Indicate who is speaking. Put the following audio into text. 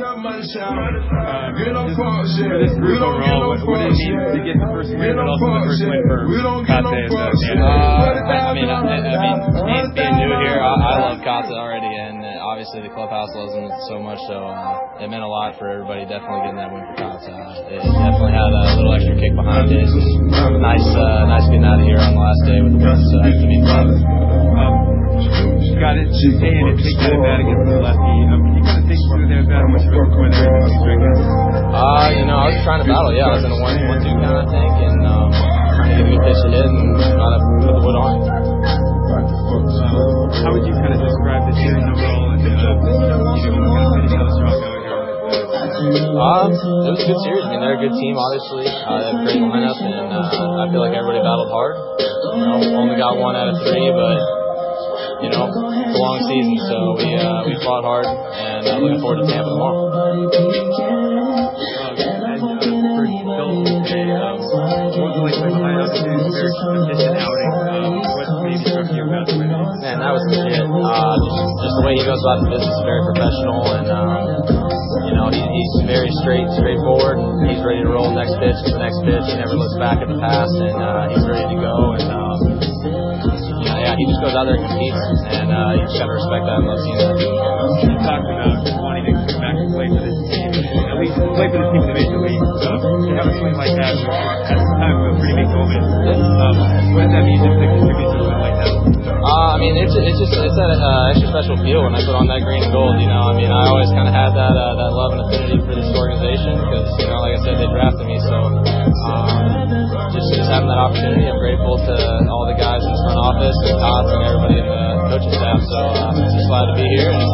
Speaker 1: For this group overall, what do you need to get the first win, but also the first win for Kata?
Speaker 2: Being new here, I love Kata already, and obviously the clubhouse loves him so much, so it meant a lot for everybody definitely getting that win for Kata. It definitely had a little extra kick behind it. Nice getting out of here on the last day with the win, so it means a lot.
Speaker 1: Got it, and take that at bat against the lefty. Can you kind of take through that bat? How much of a point there you strike out?
Speaker 2: I was trying to battle. Yeah, I was in a 1-2 count, I think, and trying to get a good pitch to hit and try to put the wood on.
Speaker 1: How would you kind of describe the series overall, and kind of finish out a strong note here?
Speaker 2: It was a good series. They're a good team, obviously. They have a great lineup, and I feel like everybody battled hard. Only got 1 out of 3, but it's a long season, so we fought hard, and looking forward to Tampa tomorrow. Man, that was legit. Just the way he goes about the business is very professional, and he's very straightforward. He's ready to roll. Next pitch is the next pitch. He never looks back at the past, and he's ready to go. And he just goes out there and competes, and you just gotta respect that and love seeing that.
Speaker 1: You talked about wanting to come back and play for this team, at least play for this team in the major league. To have a swing like that at the time of a pretty big moment, what does that mean to contribute to a win like that?
Speaker 2: It's that extra special feel when I put on that green and gold. I always kind of had that love and affinity for this organization because, like I said, they drafted me. So just having that opportunity, I'm grateful to all the guys in the front office and Tots and everybody in the coaching staff. So I'm just glad to be here. And